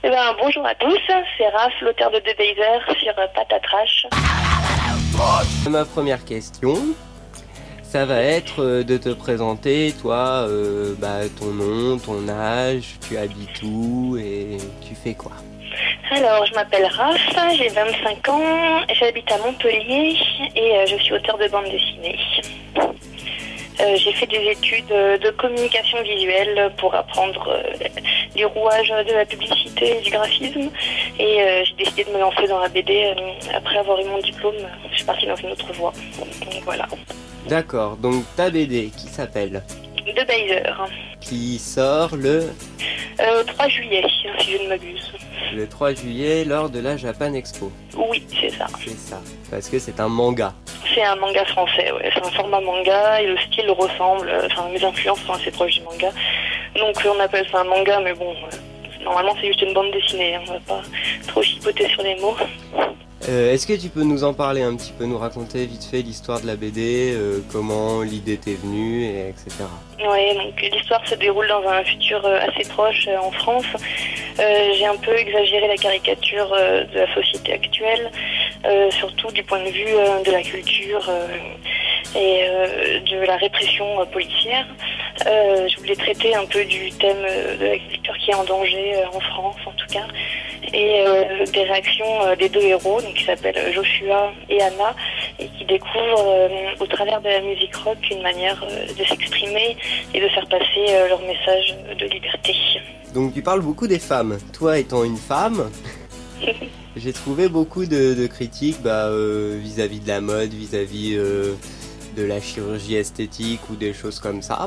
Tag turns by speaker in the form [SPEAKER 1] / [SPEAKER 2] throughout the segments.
[SPEAKER 1] Bonjour à tous, c'est Raph, l'auteur de The Baser sur Patatrash.
[SPEAKER 2] Ma première question, ça va être de te présenter, toi, ton nom, ton âge, tu habites où et tu fais quoi?
[SPEAKER 1] Alors, je m'appelle Raph, j'ai 25 ans, j'habite à Montpellier et je suis auteur de bande dessinée. J'ai fait des études de communication visuelle pour apprendre les rouages de la publicité et du graphisme. Et j'ai décidé de me lancer dans la BD. Après avoir eu mon diplôme, je suis partie dans une autre voie. Donc voilà.
[SPEAKER 2] D'accord, donc ta BD qui s'appelle
[SPEAKER 1] The Baser.
[SPEAKER 2] Qui sort le
[SPEAKER 1] 3 juillet, si je ne m'abuse.
[SPEAKER 2] Le 3 juillet lors de la Japan Expo.
[SPEAKER 1] Oui, c'est ça.
[SPEAKER 2] C'est ça, parce que c'est un manga.
[SPEAKER 1] C'est un manga français, ouais. C'est un format manga et le style ressemble. Mes influences sont assez proches du manga. Donc on appelle ça un manga, mais bon, normalement c'est juste une bande dessinée. On va pas trop chipoter sur les mots.
[SPEAKER 2] Est-ce que tu peux nous en parler un petit peu, nous raconter vite fait l'histoire de la BD, comment l'idée t'est venue, etc.
[SPEAKER 1] Oui, donc l'histoire se déroule dans un futur assez proche en France. J'ai un peu exagéré la caricature de la société actuelle, surtout du point de vue de la culture et de la répression policière. Je voulais traiter un peu du thème de la culture qui est en danger en France en tout cas, et des réactions des deux héros, donc qui s'appellent Joshua et Anna, et qui découvrent au travers de la musique rock une manière de s'exprimer et de faire passer leur message de liberté.
[SPEAKER 2] Donc tu parles beaucoup des femmes. Toi étant une femme, j'ai trouvé beaucoup de critiques vis-à-vis de la mode, vis-à-vis de la chirurgie esthétique ou des choses comme ça.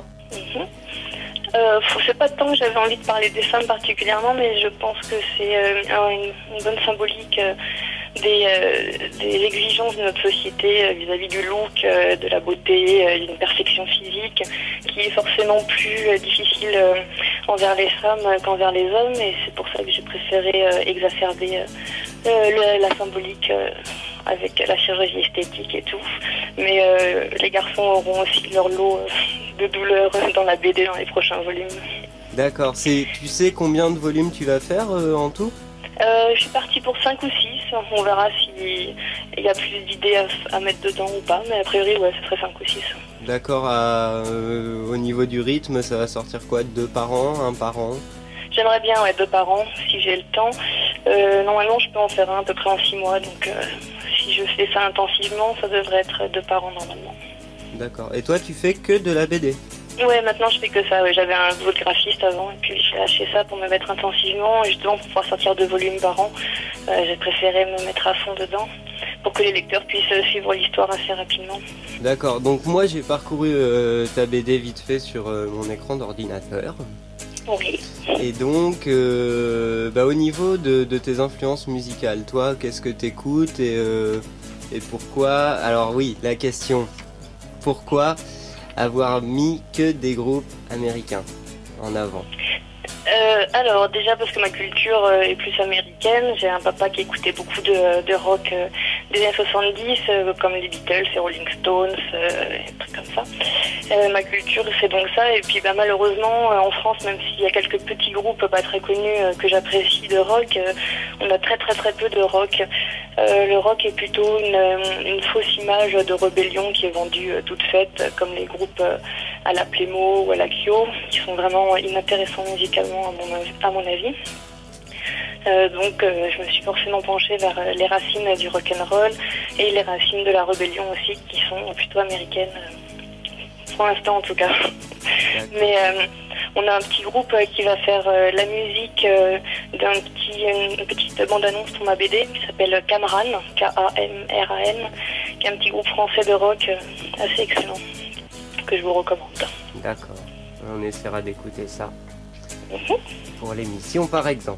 [SPEAKER 1] C'est pas tant que j'avais envie de parler des femmes particulièrement, mais je pense que c'est une bonne symbolique des exigences de notre société vis-à-vis du look, de la beauté, d'une perfection physique, qui est forcément plus difficile envers les femmes qu'envers les hommes, et c'est pour ça que j'ai préféré exacerber la symbolique avec la chirurgie esthétique et tout. Mais les garçons auront aussi leur lot de douleurs dans la BD dans les prochains volumes.
[SPEAKER 2] D'accord, tu sais combien de volumes tu vas faire en tout?
[SPEAKER 1] Je suis partie pour 5 ou 6, on verra s'il y a plus d'idées à mettre dedans ou pas, mais a priori ouais, ce serait 5 ou 6.
[SPEAKER 2] D'accord, au niveau du rythme, ça va sortir quoi, 2 par an, 1 par an?
[SPEAKER 1] J'aimerais bien 2 par an, si j'ai le temps. Normalement je peux en faire un à peu près en 6 mois, donc si je fais ça intensivement, ça devrait être 2 par an normalement.
[SPEAKER 2] D'accord, et toi tu fais que de la BD?
[SPEAKER 1] Ouais, maintenant je fais que ça. Ouais. J'avais un boulot de graphiste avant et puis j'ai lâché ça pour me mettre intensivement, justement pour pouvoir sortir 2 volumes par an. J'ai préféré me mettre à fond dedans pour que les lecteurs puissent suivre l'histoire assez rapidement.
[SPEAKER 2] D'accord, donc moi j'ai parcouru ta BD vite fait sur mon écran d'ordinateur.
[SPEAKER 1] Oui.
[SPEAKER 2] Et donc, au niveau de tes influences musicales, toi, qu'est-ce que t'écoutes et pourquoi? Alors oui, la question, pourquoi avoir mis que des groupes américains en avant?
[SPEAKER 1] Alors déjà parce que ma culture est plus américaine. J'ai un papa qui écoutait beaucoup de rock des années 70 comme les Beatles, les Rolling Stones, des trucs comme ça. Ma culture c'est donc ça, et puis malheureusement en France, même s'il y a quelques petits groupes pas très connus que j'apprécie de rock, on a très très très peu de rock. Le rock est plutôt une fausse image de rébellion qui est vendue toute faite, comme les groupes à la Plémo ou à la Kyo, qui sont vraiment inintéressants musicalement à mon avis. Donc je me suis forcément penchée vers les racines du rock'n'roll et les racines de la rébellion aussi, qui sont plutôt américaines, pour l'instant en tout cas. Mais on a un petit groupe qui va faire la musique d'une petite bande-annonce pour ma BD qui s'appelle Kamran, Kamran, qui est un petit groupe français de rock assez excellent, que je vous recommande.
[SPEAKER 2] D'accord, on essaiera d'écouter ça. Pour l'émission par exemple.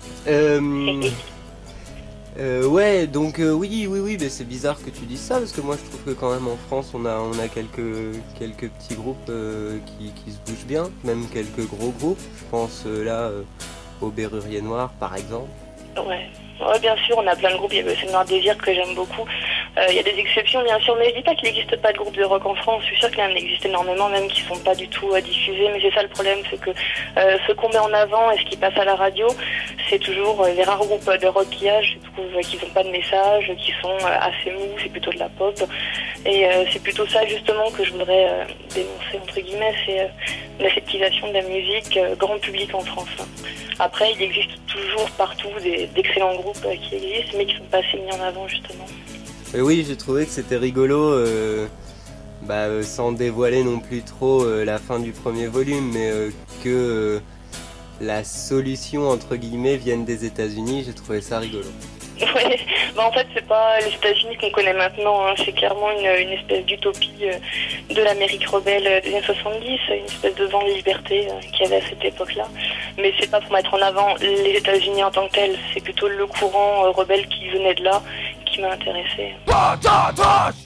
[SPEAKER 2] Ouais, donc oui, mais c'est bizarre que tu dises ça, parce que moi je trouve que quand même en France on a quelques petits groupes qui se bougent bien, même quelques gros groupes. Je pense au Bérurier Noir par exemple.
[SPEAKER 1] Ouais, bien sûr, on a plein de groupes. Il y a le Noir Désir que j'aime beaucoup. Il y a des exceptions bien sûr, mais je dis pas qu'il n'existe pas de groupe de rock en France. Je suis sûre qu'il en existe énormément, même qui sont pas du tout diffusés. Mais c'est ça le problème, c'est que ce qu'on met en avant et ce qui passe à la radio, c'est toujours les rares groupes de rock qu'il y a, je trouve qu'ils n'ont pas de message, qui sont assez mous, c'est plutôt de la pop. Et c'est plutôt ça justement que je voudrais dénoncer, entre guillemets, c'est l'aseptisation de la musique grand public en France. Après, il existe toujours partout d'excellents groupes qui existent, mais qui ne sont pas assez mis en avant justement.
[SPEAKER 2] Et oui, j'ai trouvé que c'était rigolo, sans dévoiler non plus trop la fin du premier volume, mais que la solution entre guillemets vienne des États-Unis, j'ai trouvé ça rigolo.
[SPEAKER 1] Ouais, en fait c'est pas les États-Unis qu'on connaît maintenant, hein. C'est clairement une espèce d'utopie de l'Amérique rebelle des années 70, une espèce de vent de liberté qu'il y avait à cette époque-là. Mais c'est pas pour mettre en avant les États-Unis en tant que tels, c'est plutôt le courant rebelle qui venait de là qui m'a intéressée.